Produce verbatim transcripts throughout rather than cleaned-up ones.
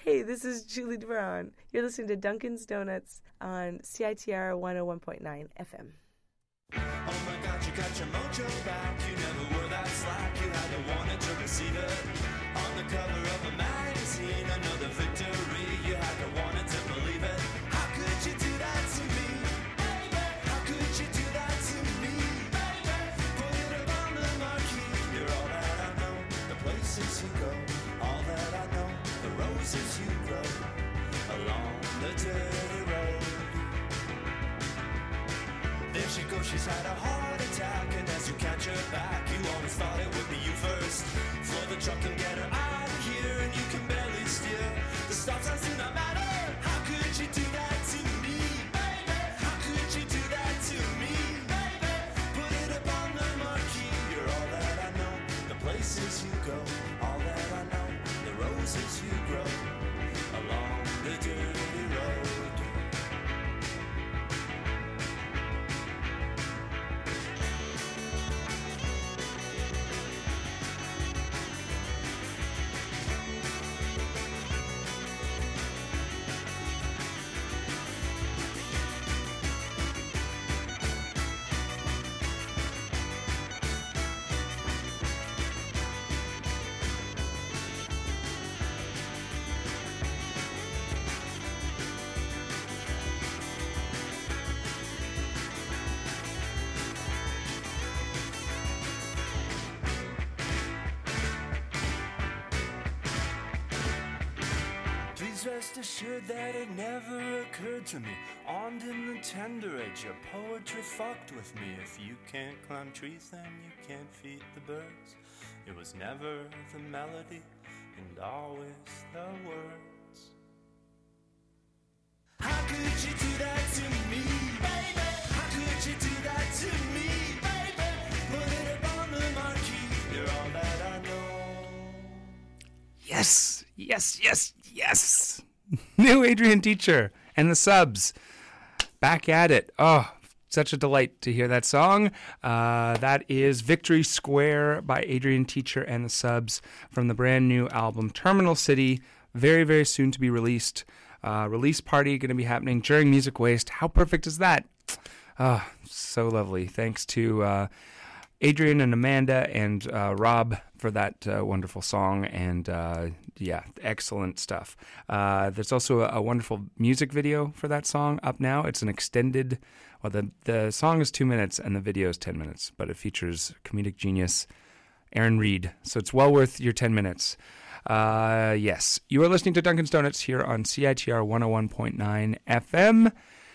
Hey, this is Julie Brown. You're listening to Dunkin's Donuts on C I T R one oh one point nine F M. Oh my God, you got your mojo back. You never were that slack. You had to want it to receive it. On the cover of a magazine, another victory. You had to want it to believe it. How could you do that to me, baby? How could you do that to me, baby? Put it up on the marquee. You're all that I know. The places you go, all that I know. The roses you grow along the dirty road. There she goes, she's had a heart attack, and as you catch her back, you always thought it would be you first. Floor the truck and get her out of here, and you can barely steer. The stop signs do not matter. How could you do that to me, baby? How could you do that to me, baby? Put it up on the marquee. You're all that I know. The places you go, all that I know. The roses you grow along the dirty road. Rest assured that it never occurred to me. Armed in the tender age, your poetry fucked with me. If you can't climb trees, then you can't feed the birds. It was never the melody and always the words. How could you do that to me, baby? How could you do that to me, baby? Put it up on the marquee. You're all that I know. Yes, yes, yes, yes. New Adrian Teacher and the Subs. Back at it. Oh, such a delight to hear that song. Uh, that is Victory Square by Adrian Teacher and the Subs from the brand new album Terminal City. Very, very soon to be released. Uh, release party going to be happening during Music Waste. How perfect is that? Oh, so lovely. Thanks to uh, Adrian and Amanda and uh, Rob for that uh, wonderful song, and uh, yeah, excellent stuff. Uh, there's also a, a wonderful music video for that song up now. It's an extended, well, the, the song is two minutes and the video is ten minutes, but it features comedic genius Aaron Reed, so it's well worth your ten minutes. Uh, yes, you are listening to Dunkin's Donuts here on C I T R one oh one point nine F M.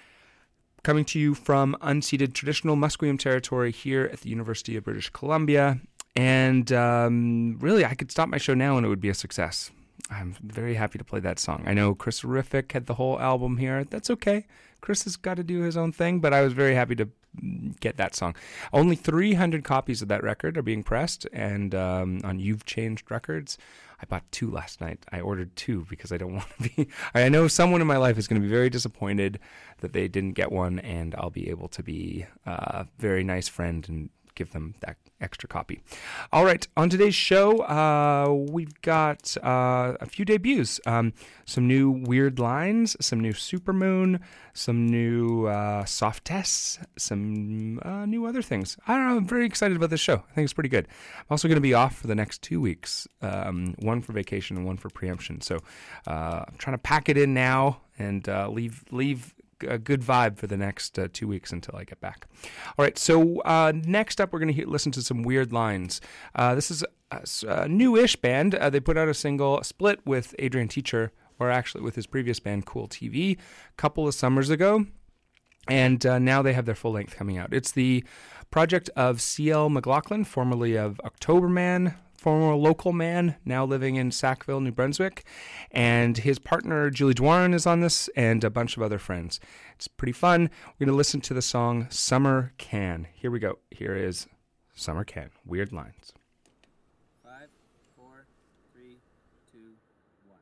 Coming to you from unceded traditional Musqueam territory here at the University of British Columbia. And um, really, I could stop my show now and it would be a success. I'm very happy to play that song. I know Chris Rific had the whole album here. That's okay. Chris has got to do his own thing, but I was very happy to get that song. Only three hundred copies of that record are being pressed, and um, on You've Changed Records. I bought two last night. I ordered two because I don't want to be... I know someone in my life is going to be very disappointed that they didn't get one, and I'll be able to be a very nice friend and give them that extra copy. All right, on today's show, uh, we've got uh, a few debuts. Um, some new Weird Lines, some new Supermoon, some new uh, Soft Tests, some uh, new other things. I don't know, I'm very excited about this show. I think it's pretty good. I'm also going to be off for the next two weeks, um, one for vacation and one for preemption. So uh, I'm trying to pack it in now and uh, leave leave a good vibe for the next uh, two weeks until I get back. All right, so uh, next up, we're going to listen to some Weird Lines. Uh, this is a, a new-ish band. Uh, they put out a single, split with Adrian Teacher, or actually with his previous band, Cool T V, a couple of summers ago, and uh, now they have their full length coming out. It's the project of C L McLaughlin, formerly of Octoberman, former local man, now living in Sackville, New Brunswick. And his partner, Julie Dwarin, is on this, and a bunch of other friends. It's pretty fun. We're going to listen to the song Summer Can. Here we go. Here is Summer Can, Weird Lines. Five, four, three, two, one.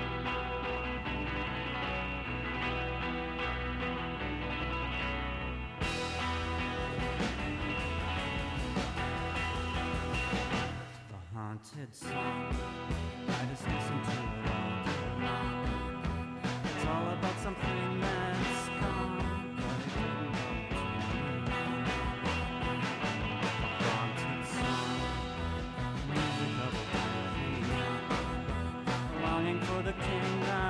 The haunted song, I just listen to it all day long. It's all about something that's gone, but it didn't belong to me. The haunted song, music of oblivion, longing for the kingdom.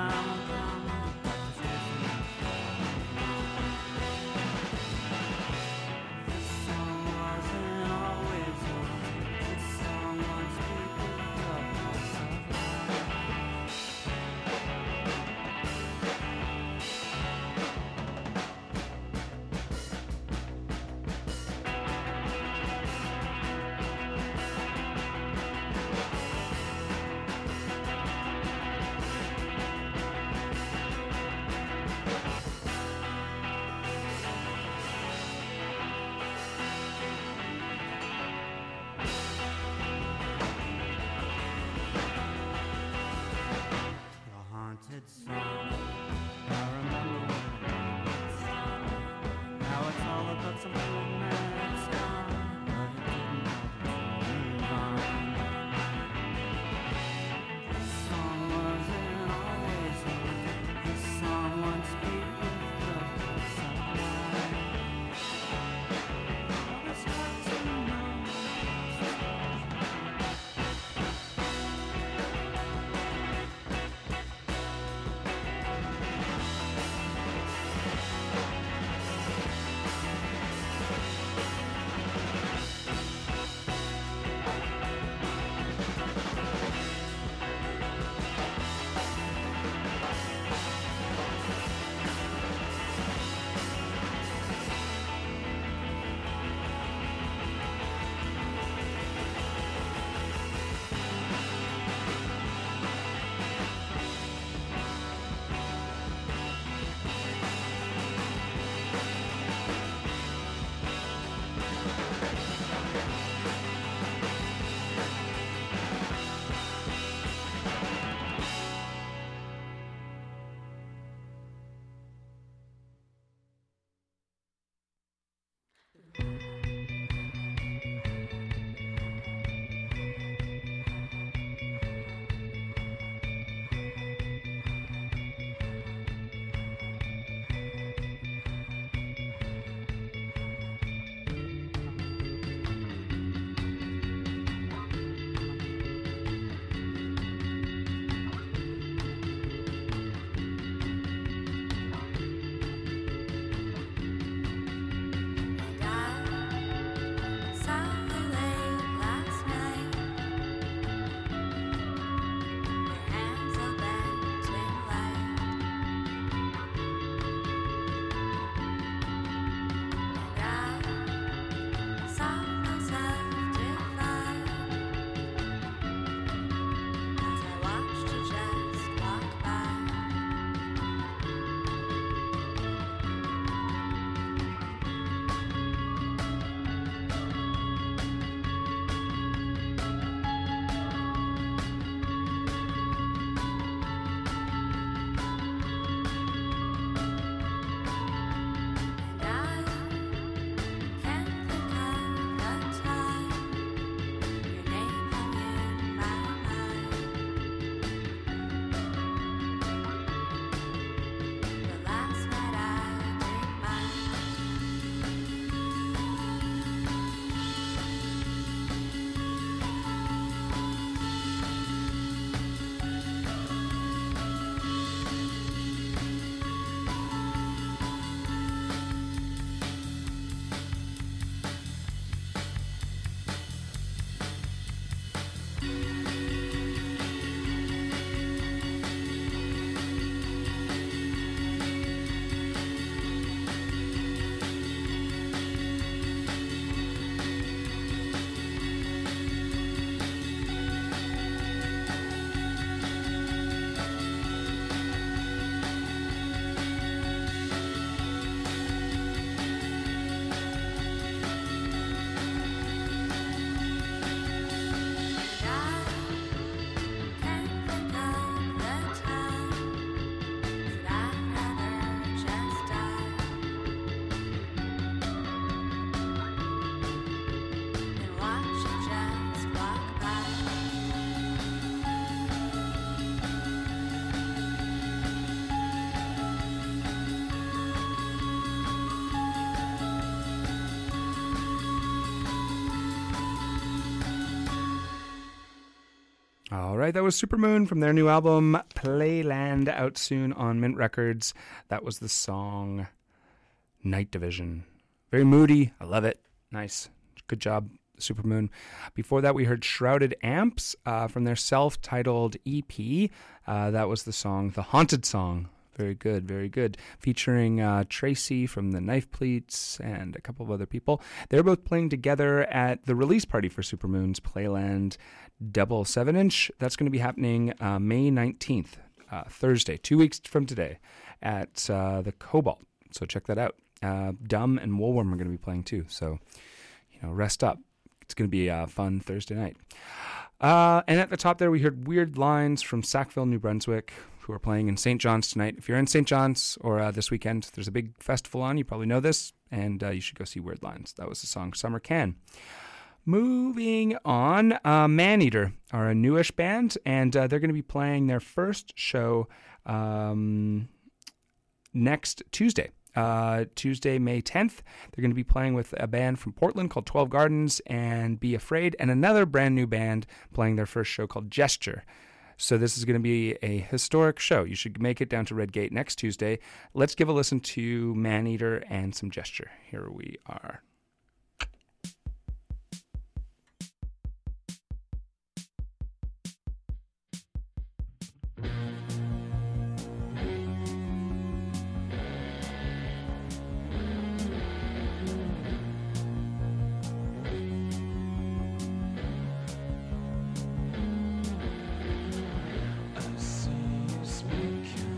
All right, that was Supermoon from their new album Playland, out soon on Mint Records. That was the song Night Division. Very moody. I love it. Nice. Good job, Supermoon. Before that, we heard Shrouded Amps uh, from their self-titled E P. Uh, that was the song The Haunted Song. Very good, very good. Featuring uh, Tracy from the Knife Pleats and a couple of other people. They're both playing together at the release party for Supermoon's Playland double seven inch. That's going to be happening uh, May nineteenth, uh, Thursday, two weeks from today, at uh, the Cobalt. So check that out. Uh, Dumb and Woolworm are going to be playing too. So, you know, rest up. It's going to be a fun Thursday night. Uh, and at the top there, we heard Weird Lines from Sackville, New Brunswick, who are playing in Saint John's tonight. If you're in Saint John's or uh, this weekend, there's a big festival on. You probably know this, and uh, you should go see Weird Lines. That was the song Summer Can. Moving on, uh, Maneater are a newish band, and uh, they're going to be playing their first show um, next Tuesday. Uh, Tuesday, May tenth. They're going to be playing with a band from Portland called twelve Gardens and Be Afraid, and another brand new band playing their first show called Gesture. So this is going to be a historic show. You should make it down to Redgate next Tuesday. Let's give a listen to Maneater and some Gesture. Here we are.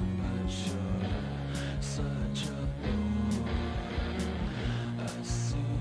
Such a bore. I see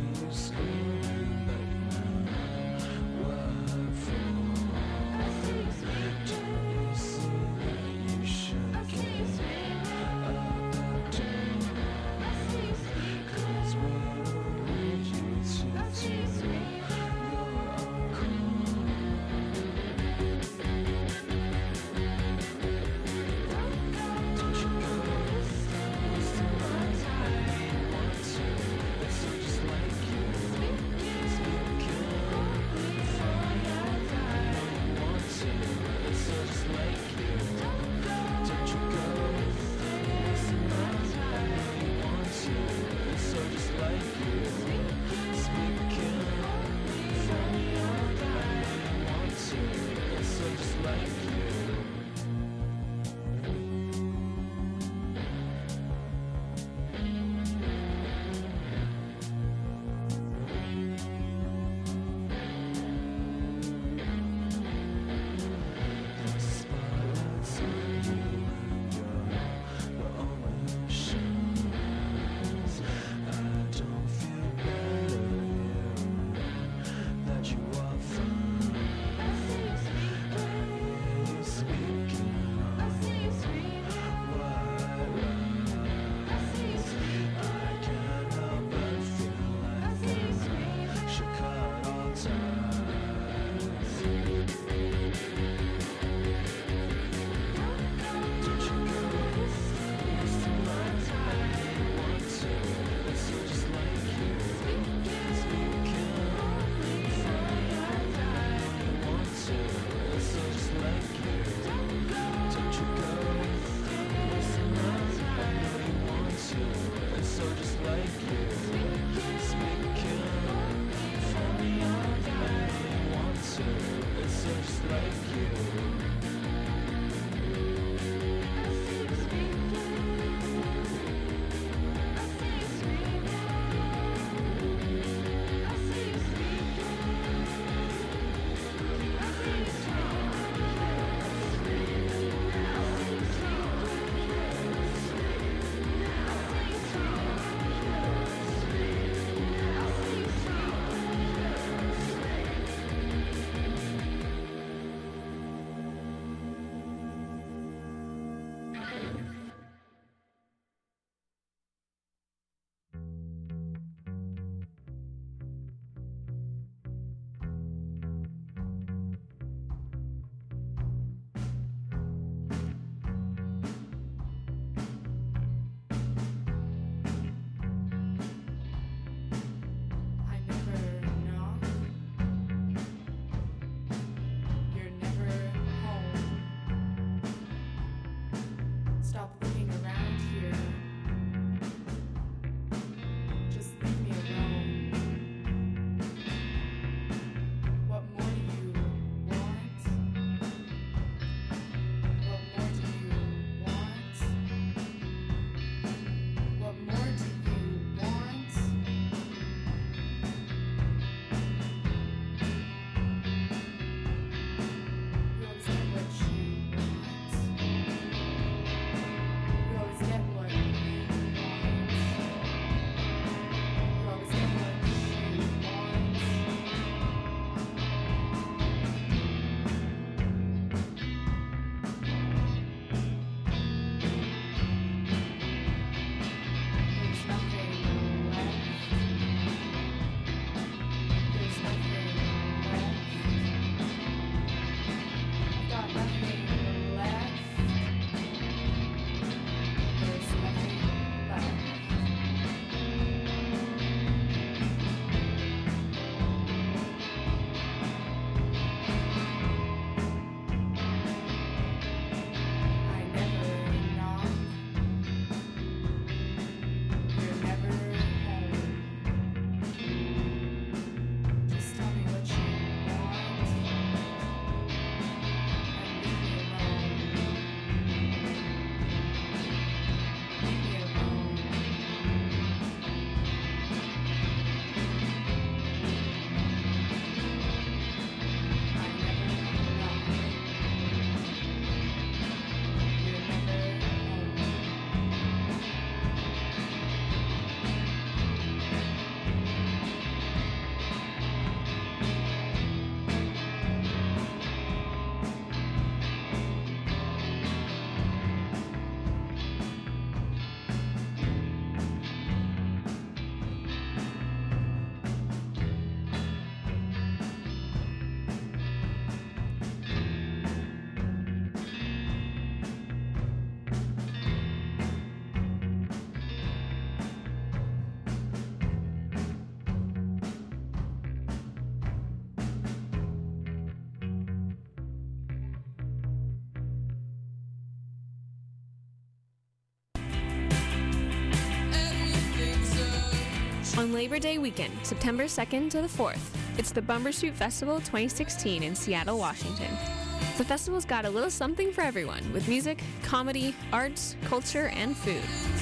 On Labor Day weekend, September second to the fourth, it's the Bumbershoot Festival twenty sixteen in Seattle, Washington. The festival's got a little something for everyone, with music, comedy, arts, culture, and food.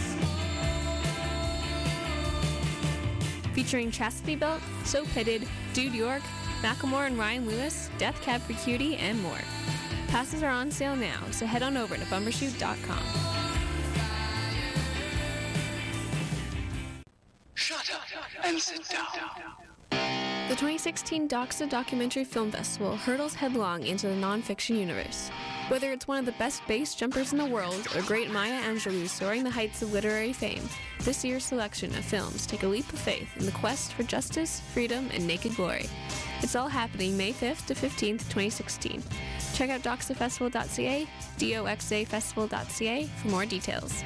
Featuring Chastity Belt, So Pitted, Dude York, Macklemore and Ryan Lewis, Death Cab for Cutie, and more. Passes are on sale now, so head on over to bumbershoot dot com. Shut up and sit down. The twenty sixteen Doxa Documentary Film Festival hurtles headlong into the nonfiction universe. Whether it's one of the best base jumpers in the world or great Maya Angelou soaring the heights of literary fame, this year's selection of films take a leap of faith in the quest for justice, freedom, and naked glory. It's all happening May fifth to fifteenth, twenty sixteen. Check out doxa festival dot c a, D O X A festival dot c a for more details.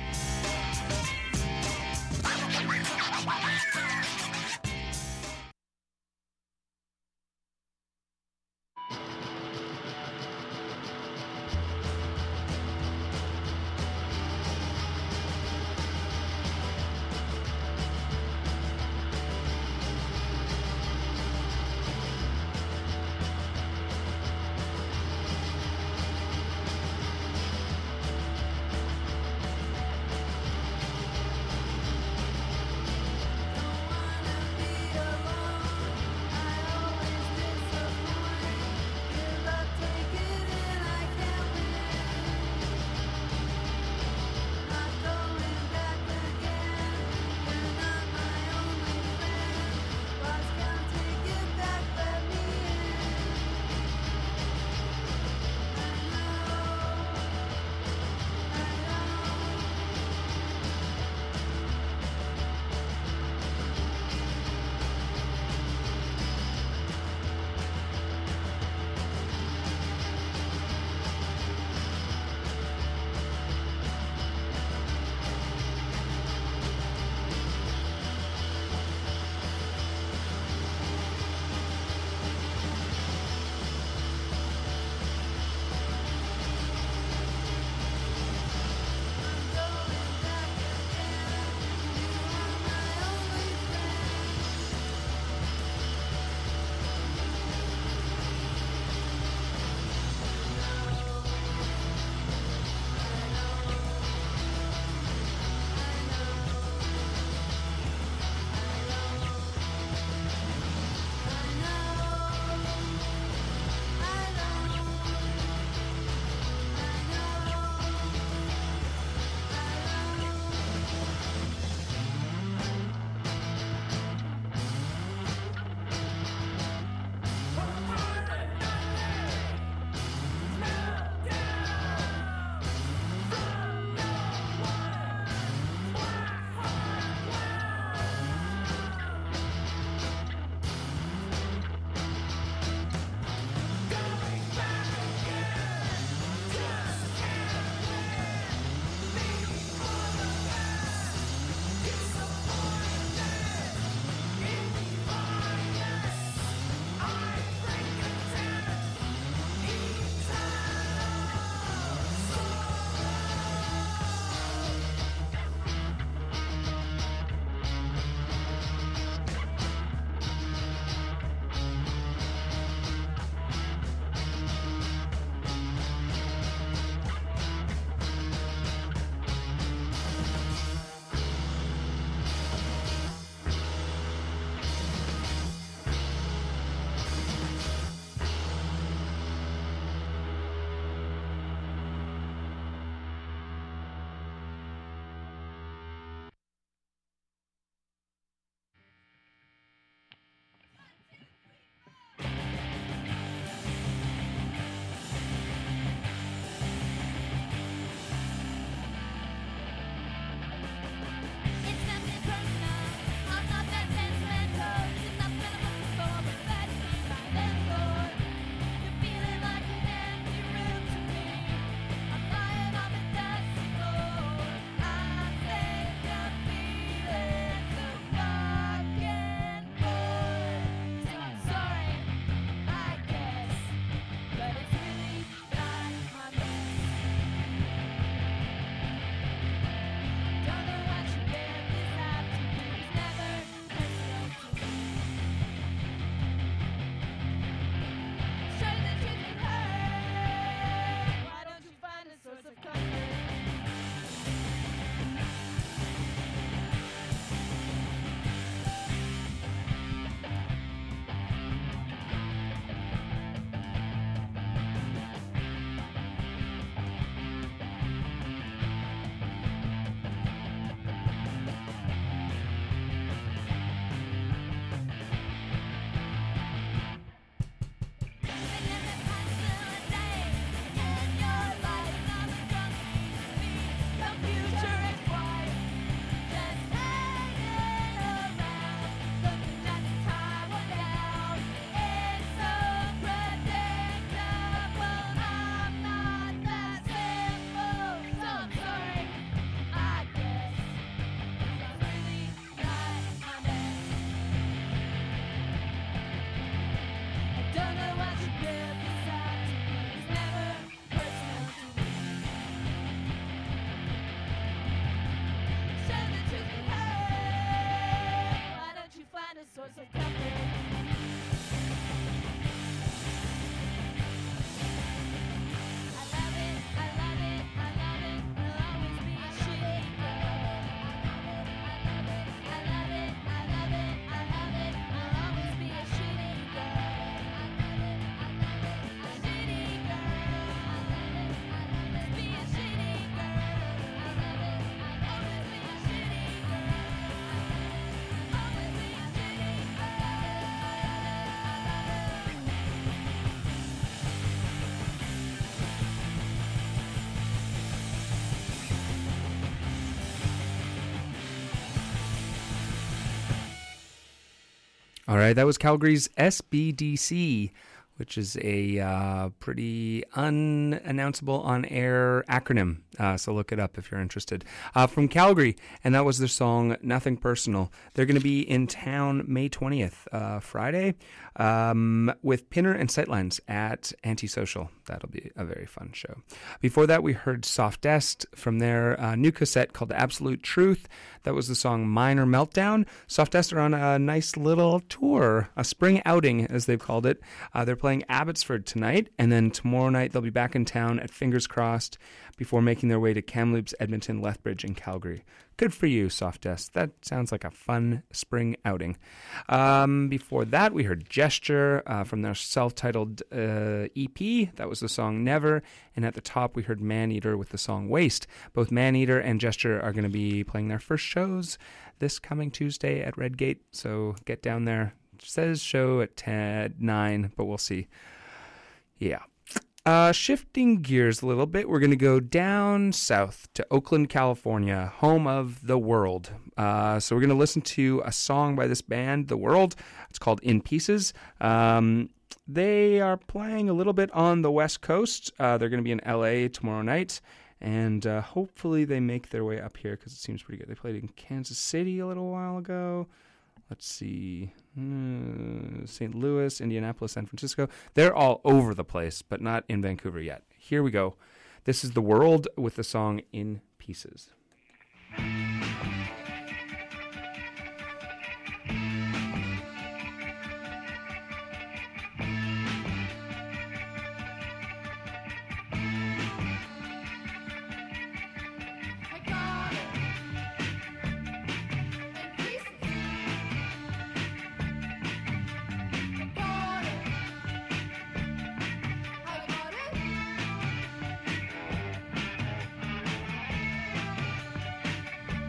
source of comfort. I love it, I love it, I love it. I'll always be a shitty girl. I love it, I love it, I love it. I'll always be a shitty girl. A shitty girl. Always be a shitty girl. Always be a shitty girl. Always be a shitty All right, that was Calgary's S B D C, which is a uh, pretty unannounceable on-air acronym. Uh, so look it up if you're interested. Uh, from Calgary, and that was their song "Nothing Personal." They're going to be in town May twentieth, uh, Friday, um, with Pinner and Sightlines at Antisocial. That'll be a very fun show. Before that, we heard Soft Est from their uh, new cassette called Absolute Truth. That was the song Minor Meltdown. Soft Est are on a nice little tour, a spring outing, as they've called it. Uh, they're playing Abbotsford tonight, and then tomorrow night they'll be back in town at Fingers Crossed before making their way to Kamloops, Edmonton, Lethbridge, and Calgary. Good for you, Soft Est. That sounds like a fun spring outing. Um, before that, we heard Gesture uh, from their self-titled uh, E P. That was the song Never. And at the top, we heard Maneater with the song Waste. Both Maneater and Gesture are going to be playing their first shows this coming Tuesday at Redgate. So get down there. It says show at ten, nine, but we'll see. Yeah. Uh, shifting gears a little bit, we're going to go down south to Oakland, California, home of The World. Uh, so we're going to listen to a song by this band, The World. It's called In Pieces. Um, they are playing a little bit on the West Coast. Uh, they're going to be in L A tomorrow night. And uh, hopefully they make their way up here because it seems pretty good. They played in Kansas City a little while ago. Let's see, uh, Saint Louis, Indianapolis, San Francisco. They're all over the place, but not in Vancouver yet. Here we go. This is The World with the song In Pieces. I got it.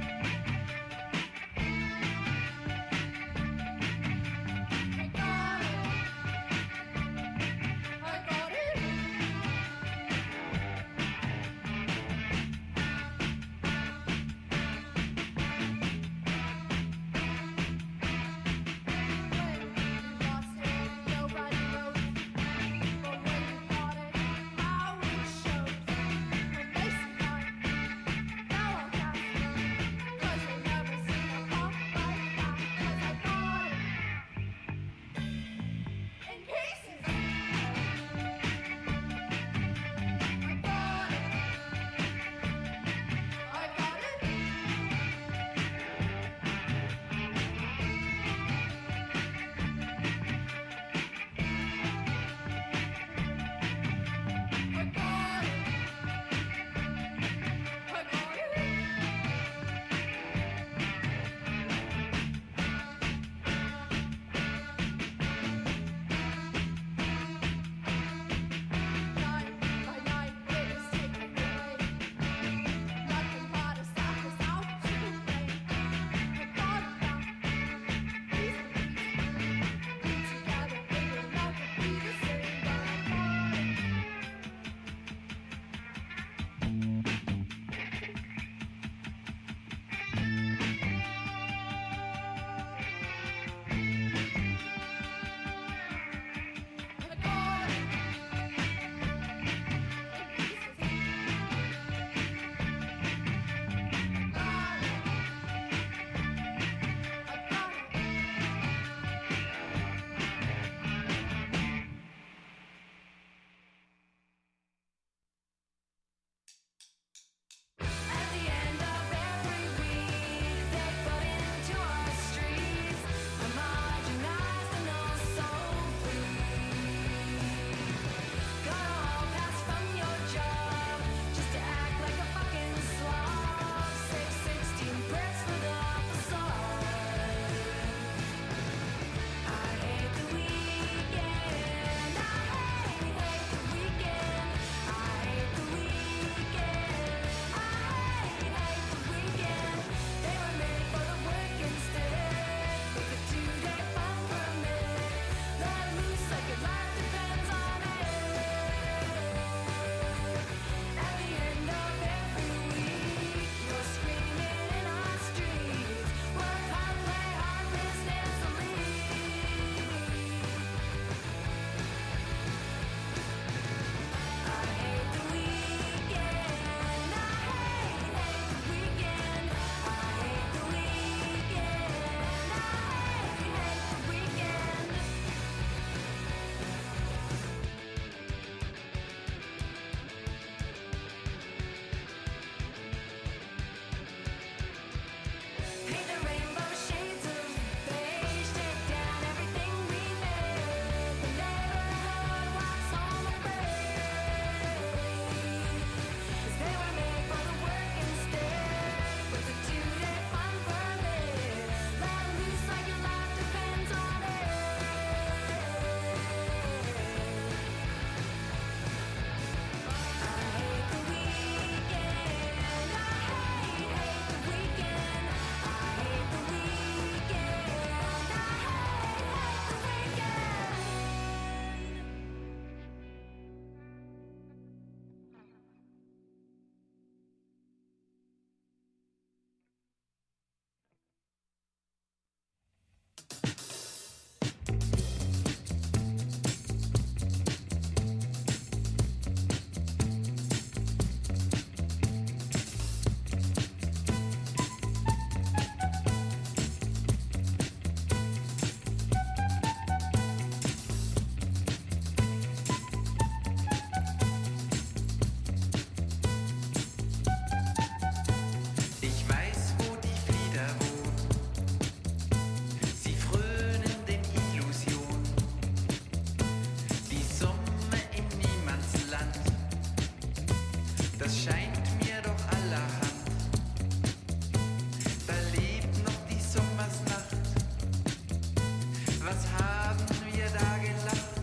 Was haben wir da gelacht?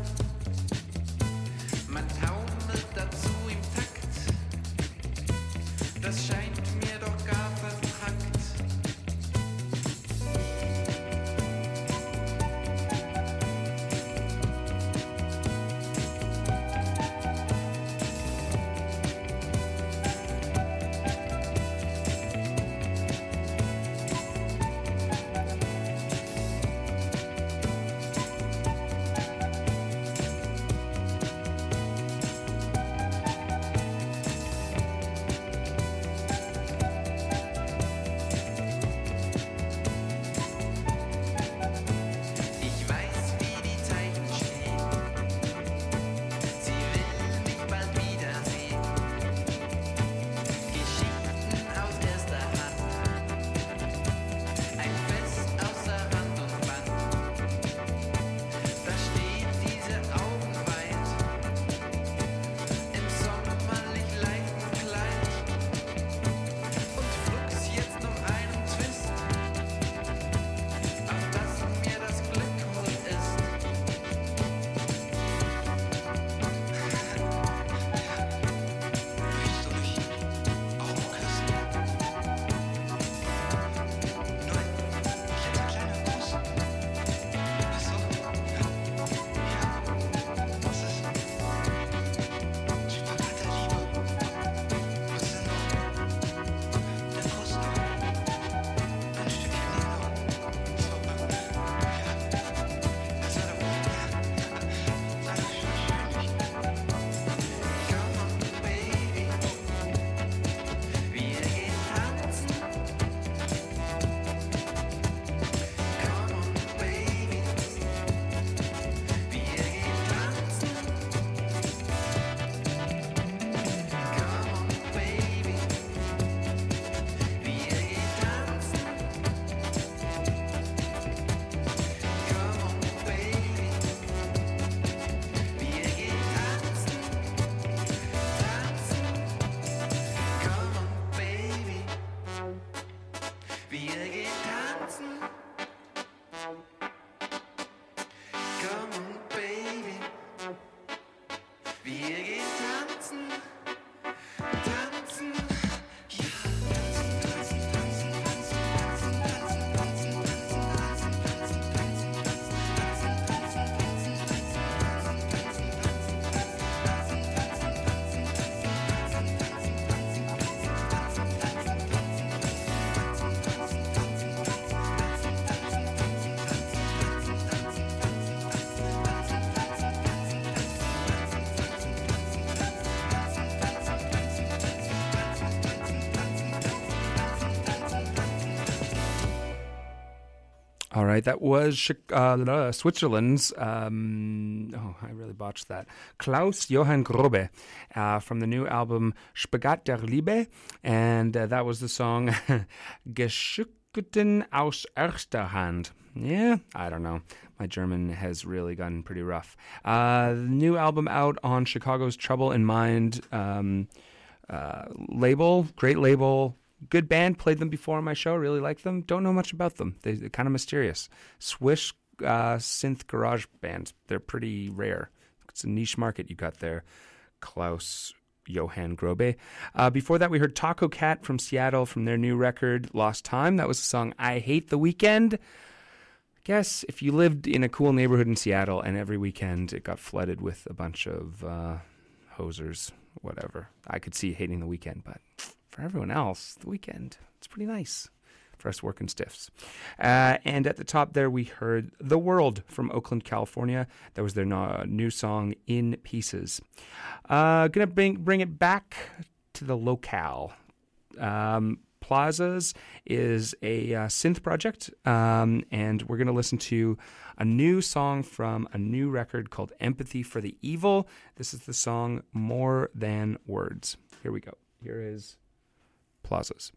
Man taumelt dazu im Takt. Das scheint mir doch gar vertrackt. Ich weiß, wie die Zeichen stehen. Sie will mich bald wiedersehen. Geschichten aus erster Hand. Ein Fest außer Rand und Band. Da steht diese Augen weit. Im sommerlich leichten Kleid. Und flugs jetzt noch einen Twist. Auf dass mir das Glück hold ist. Möchtest du mich auch küssen? Nur ein kleiner, kleiner Kuss. Ach so, ja. Ja, was ist? Spagat der Liebe. Was denn noch? Der Kuss noch. Ein Stückchen Nino. So, ja. Das war doch, ja. Sei doch schön, schön. Come on, baby. Wir gehen tanzen. Come on, baby. Wir gehen tanzen. Come on, baby. Wir gehen tanzen. Come on, baby. Wir gehen tanzen. Tanzen. Come on, baby. Wir gehen tanzen. Come on, baby. Wir gehen tanzen. Tanzen. Ja, tanzen, tanzen, tanzen, tanzen, tanzen, tanzen, tanzen, tanzen, tanzen, tanzen, tanzen, tanzen, tanzen, All right, that was Chi- uh, Switzerland's, um, oh, I really botched that, Klaus Johann Grobe uh, from the new album Spagat der Liebe, and uh, that was the song Geschichten aus erster Hand. Yeah, I don't know. My German has really gotten pretty rough. Uh, the new album out on Chicago's Trouble in Mind um, uh, label, great label. Good band, played them before on my show, really like them. Don't know much about them. They, they're kind of mysterious. Swiss uh, synth garage band. They're pretty rare. It's a niche market you got there. Klaus Johann Grobe. Uh, before that, we heard Taco Cat from Seattle from their new record, Lost Time. That was the song I Hate the Weekend. I guess if you lived in a cool neighborhood in Seattle and every weekend it got flooded with a bunch of uh, hosers, whatever, I could see hating the weekend, but for everyone else, the weekend, it's pretty nice for us working stiffs. Uh, and at the top there, we heard The World from Oakland, California. That was their no- new song, In Pieces. Uh, gonna bring, bring it back to the locale. Um, Plazas is a uh, synth project, um, and we're going to listen to a new song from a new record called Empathy for the Evil. This is the song More Than Words. Here we go. Here is Plazas.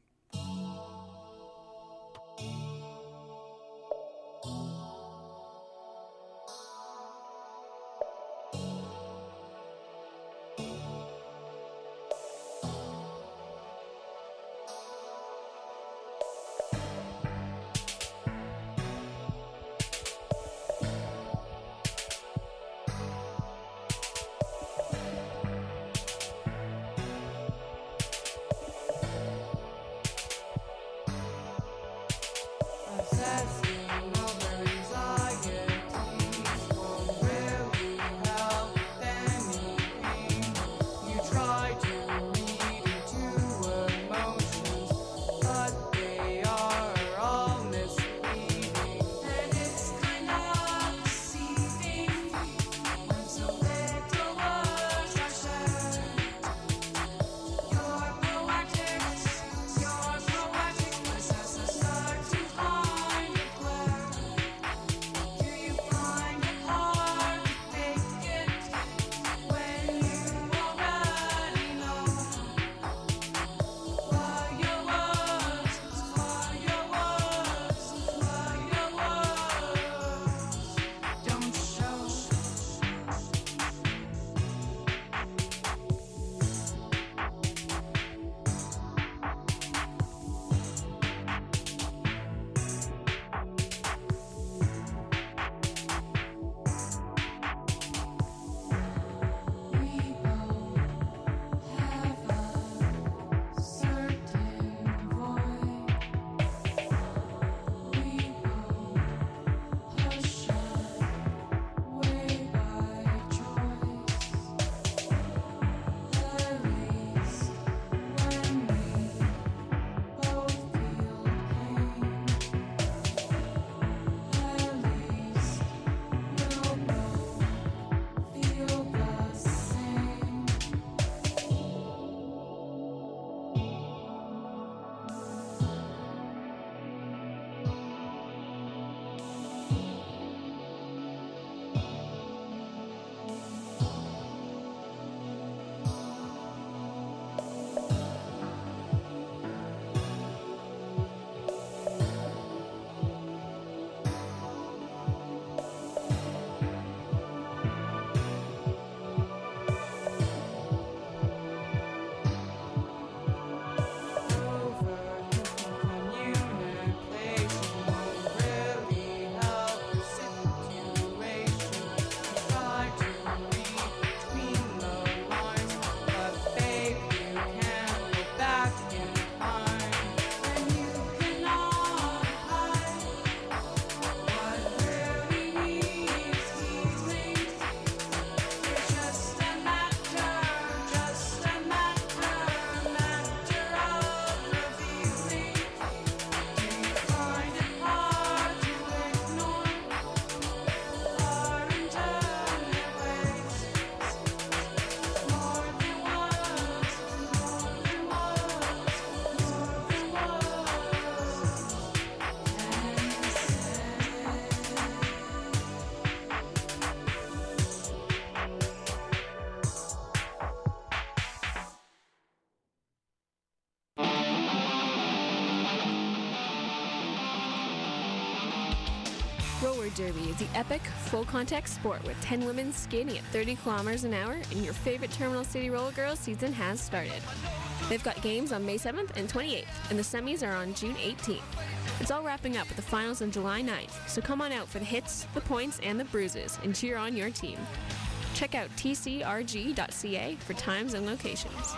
Roller Derby is the epic, full-contact sport with ten women skating at thirty kilometers an hour, and your favorite Terminal City Roller Girls season has started. They've got games on May seventh and twenty-eighth, and the semis are on June eighteenth. It's all wrapping up with the finals on July ninth, so come on out for the hits, the points, and the bruises, and cheer on your team. Check out t c r g dot c a for times and locations.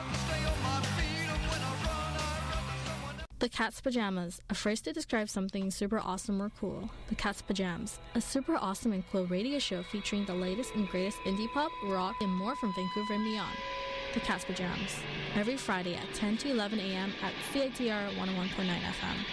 The Cat's Pajamas, a phrase to describe something super awesome or cool. The Cat's Pajamas, a super awesome and cool radio show featuring the latest and greatest indie pop, rock, and more from Vancouver and beyond. The Cat's Pajamas, every Friday at ten to eleven a.m. at C I T R one oh one point nine F M.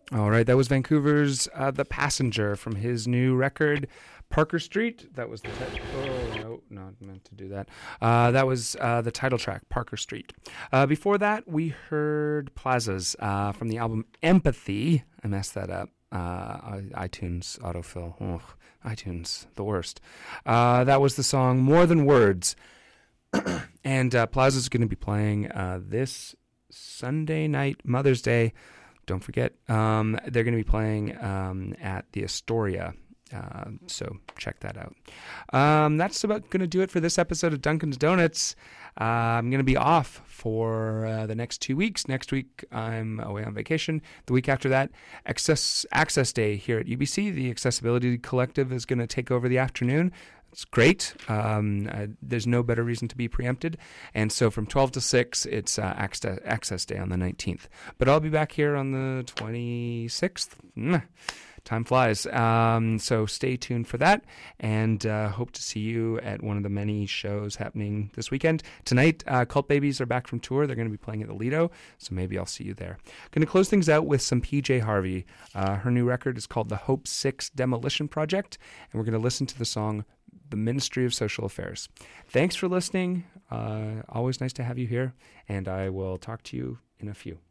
All right, that was Vancouver's uh, The Passenger from his new record, Parker Street. That was the title. Oh, no, not meant to do that. Uh, that was uh, the title track, Parker Street. Uh, before that, we heard Plazas uh, from the album Empathy. I messed that up. Uh, iTunes autofill. Ugh, iTunes, the worst. Uh, that was the song More Than Words. And uh, Plaza's is going to be playing uh, this Sunday night, Mother's Day. Don't forget, um, they're going to be playing um, at the Astoria. Uh, so check that out. Um, that's about going to do it for this episode of Dunkin's Donuts. Uh, I'm going to be off for uh, the next two weeks. Next week, I'm away on vacation. The week after that, Access, Access Day here at U B C. The Accessibility Collective is going to take over the afternoon. It's great. Um, uh, there's no better reason to be preempted. And so from twelve to six, it's uh, Access, Access Day on the nineteenth. But I'll be back here on the twenty-sixth. Mm, time flies. Um, so stay tuned for that. And uh, hope to see you at one of the many shows happening this weekend. Tonight, uh, Cult Babies are back from tour. They're going to be playing at the Lido. So maybe I'll see you there. Going to close things out with some P J Harvey. Uh, her new record is called The Hope six Demolition Project. And we're going to listen to the song The Ministry of Social Affairs. Thanks for listening. Uh, always nice to have you here, and I will talk to you in a few.